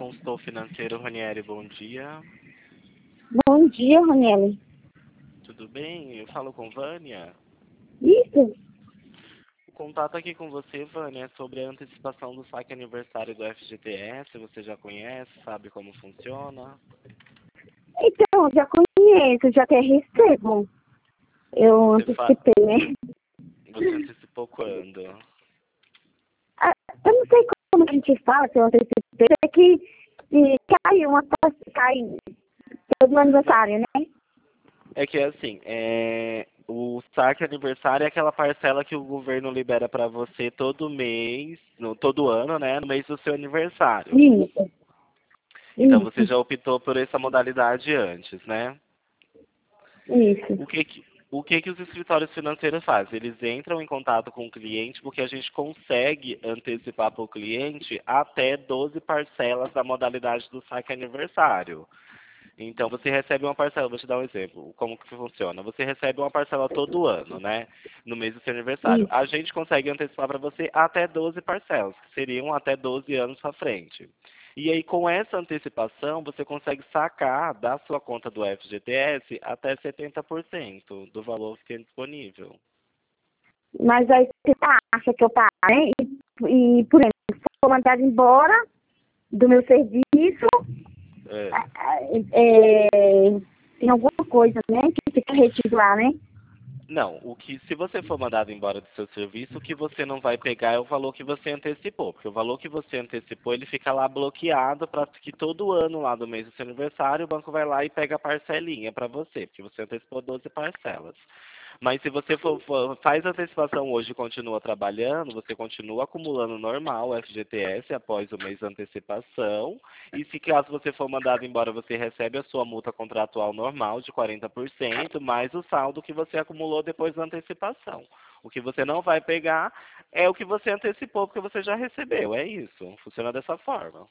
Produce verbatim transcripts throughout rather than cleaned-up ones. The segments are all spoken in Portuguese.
consultor financeiro Ranieri, bom dia. Bom dia, Ranieri. Tudo bem? Eu falo com Vânia. Isso? O contato aqui com você, Vânia, é sobre a antecipação do saque aniversário do F G T S. Você já conhece, sabe como funciona? Então, já conheço, já até recebo. Eu Você fa- antecipei, né? Você antecipou quando? Ah, eu não sei como a gente fala que eu antecipei. É que se cai uma taxa, cai todo aniversário, né? É que assim, é... o saque aniversário é aquela parcela que o governo libera para você todo mês, no, todo ano, né? No mês do seu aniversário. Isso. Então você Isso. já optou por essa modalidade antes, né? Isso. O que que, o que que os escritórios financeiros fazem? Eles entram em contato com o cliente porque a gente consegue antecipar para o cliente até doze parcelas da modalidade do saque aniversário. Então você recebe uma parcela, vou te dar um exemplo, como que funciona. Você recebe uma parcela todo ano, né? No mês do seu aniversário. Isso. A gente consegue antecipar para você até doze parcelas, que seriam até doze anos para frente. E aí, com essa antecipação, você consegue sacar da sua conta do F G T S até setenta por cento do valor que tem disponível. Mas aí você acha que eu paro, né? E, e por exemplo, se for mandado embora do meu serviço, É. é, tem alguma coisa, né? Que fica retido lá, né? Não, o que se você for mandado embora do seu serviço, o que você não vai pegar é o valor que você antecipou, porque o valor que você antecipou, ele fica lá bloqueado para que todo ano lá do mês do seu aniversário, o banco vai lá e pega a parcelinha para você, porque você antecipou doze parcelas. Mas se você for, for- faz a antecipação hoje e continua trabalhando, você continua acumulando normal o F G T S após o mês de antecipação. E se caso você for mandado embora, você recebe a sua multa contratual normal de quarenta por cento, mais o saldo que você acumulou depois da antecipação. O que você não vai pegar é o que você antecipou, porque você já recebeu. É isso. Funciona dessa forma.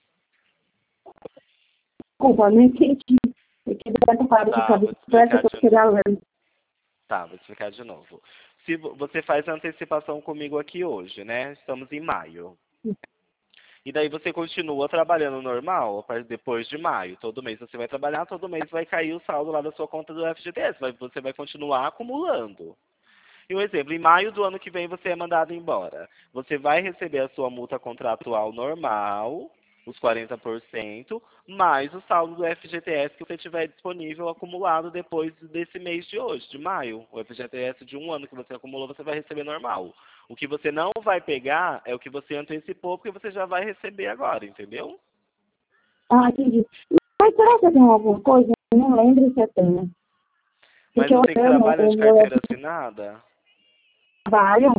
Desculpa, não entendi. Eu queria dar para de Tá, vou cabeça te para essa explicar que eu de queria ler. Tá, vou explicar de novo. Se vo- você faz a antecipação comigo aqui hoje, né? Estamos em maio. E daí você continua trabalhando normal a partir- depois de maio. Todo mês você vai trabalhar, todo mês vai cair o saldo lá da sua conta do F G T S. Vai- Você vai continuar acumulando. E um exemplo, em maio do ano que vem você é mandado embora. Você vai receber a sua multa contratual normal, os quarenta por cento, mais o saldo do F G T S que você tiver disponível acumulado depois desse mês de hoje, de maio. O F G T S de um ano que você acumulou, você vai receber normal. O que você não vai pegar é o que você antecipou, porque você já vai receber agora, entendeu? Ah, entendi. Mas será que eu tenho alguma coisa? Eu não lembro se eu tenho. Mas Porque eu você que amo trabalha o de meu carteira assinada? trabalho.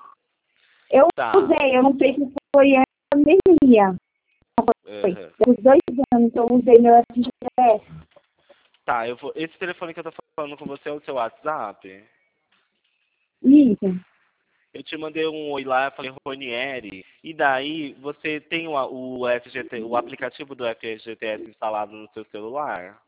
Eu Tá. usei, eu não sei se foi a pandemia. Foi. Uhum. Os dois anos eu usei meu F G T S. Tá, eu vou. Esse telefone que eu tô falando com você é o seu WhatsApp? Isso. Eu te mandei um oi lá, falei Ronieri, e daí você tem o, o F G T, o aplicativo do F G T S instalado no seu celular?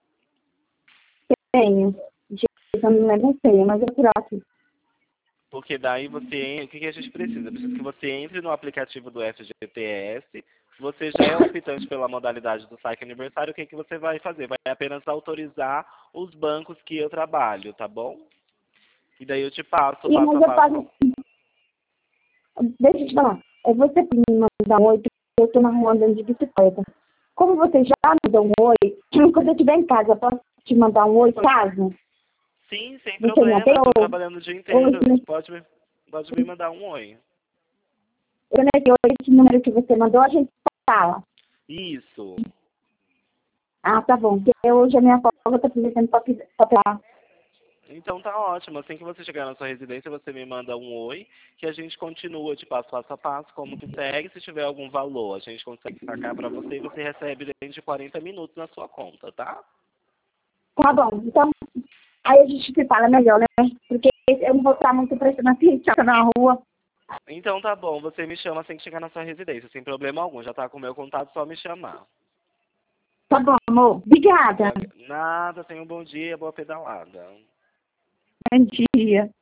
Tenho. Eu não lembro a senha, mas é próximo. Porque daí você, o que, que a gente precisa? Precisa que você entre no aplicativo do F G T S, você já é optante pela modalidade do saque aniversário, o que, que você vai fazer? Vai apenas autorizar os bancos que eu trabalho, tá bom? E daí eu te passo, E, passo mas a eu passo. pago. Deixa eu te falar. É você que me mandar um oi, porque eu estou na rua andando de bicicleta. Como você já me deu um oi, quando eu estiver em casa, eu posso te mandar um oi, caso Sim, sem você não problema, eu tô deu. trabalhando o dia Ou inteiro, pode me, pode me mandar um oi. eu nesse oi, esse número que você mandou, a gente fala. Isso. Ah, tá bom. Porque hoje a minha folga eu estou aproveitando para pegar. Então tá ótimo. Assim que você chegar na sua residência, você me manda um oi, que a gente continua, te passo passo a passo, como que segue. Se tiver algum valor, a gente consegue sacar para você e você recebe dentro de quarenta minutos na sua conta, tá? Tá bom. Então, aí a gente se fala melhor, né? Porque eu não vou estar muito prestando atenção na rua. Então tá bom, você me chama assim que chegar na sua residência, sem problema algum. Já tá com o meu contato, só me chamar. Tá bom, amor. Obrigada. Nada, tenha um bom dia, boa pedalada. Bom dia.